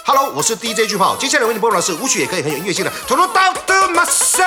Hello， 我是 DJ 巨炮，接下来为你播放的是舞曲也可以很有音乐性的《Total Down to My Say》。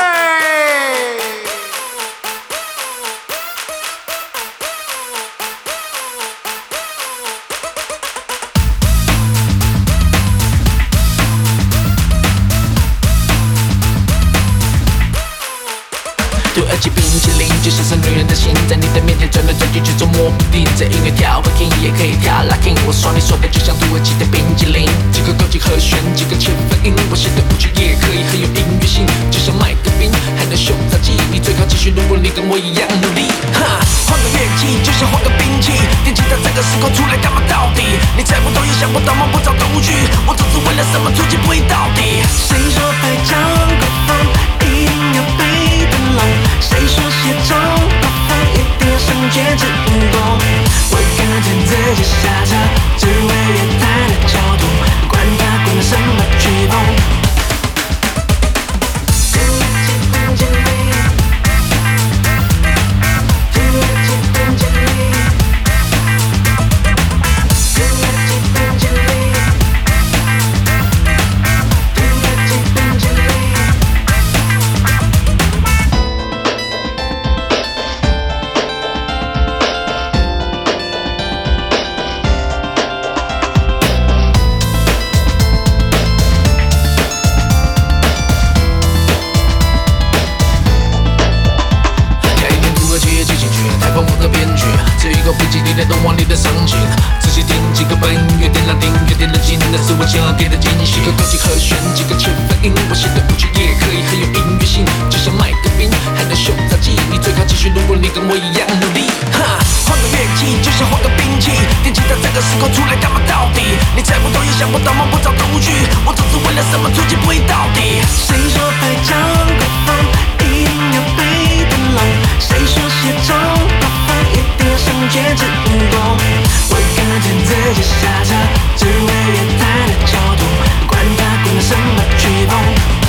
土耳其冰淇淋就像是女人的心，在你的面前转来转去，却捉摸不定。这音乐跳 King 也可以跳 Locking， 我说你说的就像土耳其的冰淇淋，几个高级和弦，几个切分音，我写的舞曲也可以很有音乐性，就像麦克冰，还能秀杂技。你最好继续，如果你跟我一样努力，哈，换个乐器就像换个兵器，电吉他这个时空出来干嘛到底？你猜不透也想不到，摸不着头绪，我总是为了什么出其不意到底？谁说拍张国风一定要被灯笼？谁说写中国风一定要上街之功？我跟着自己下车，只为乐坛的角度，管他什么曲风。想要给的惊喜，几个高级和弦，几个切分音，我写的舞曲也可以很有音乐性，就像麦克冰，还能秀杂技。你最好继续，如果你跟我一样努力，哈，换个乐器就像换个兵器，电吉他这个时空出来干嘛到底？你猜不透也想不到，摸不着头绪，我总是为了什么出其不意到底？谁说拍张国风一定要被灯笼？谁说写中国风一定要上街之功？我跟着自己下车，只为乐坛的角度，管他什么曲风。